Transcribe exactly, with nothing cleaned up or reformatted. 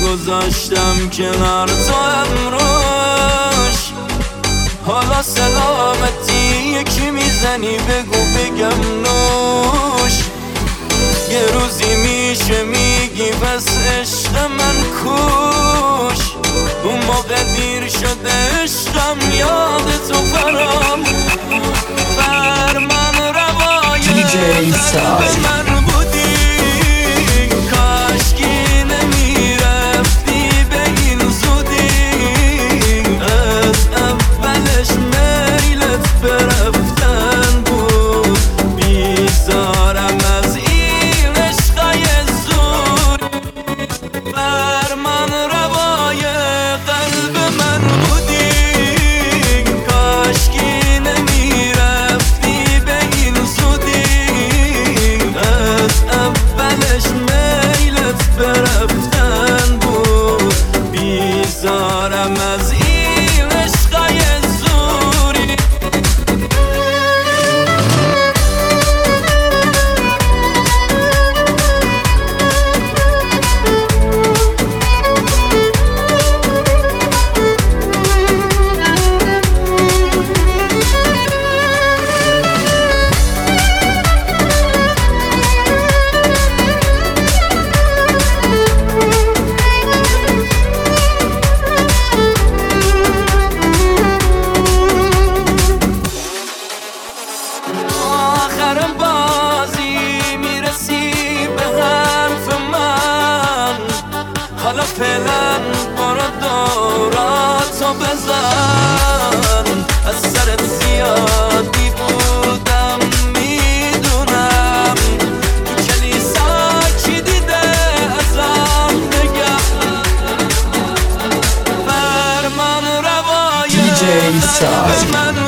گذاشتم کنار تو امروش. حالا سلامتی یکی میزنی بگو بگم نوش. یه روزی میشه میگی بس عشق من کوش. اون موقع دیر شده عشقم یاد تو فرام بر من روای قلب من بودی. کاشکی نمیرفتی به این زودی. از اولش میلت برفتن بود. بیزارم از این عشقای زوری. بر من روای قلب من بودی. کاشکی نمیرفتی به این زودی. از اولش میلت برفتن بود. بیزارم از این عشقای زوری. آخرم بازی میرسی به حرف من. حالا فعلا برو دوراتو بزن. از سرت زیادی بودم میدونم. تو کلیسا کی دیده ازم نگم. بر من روای قلب من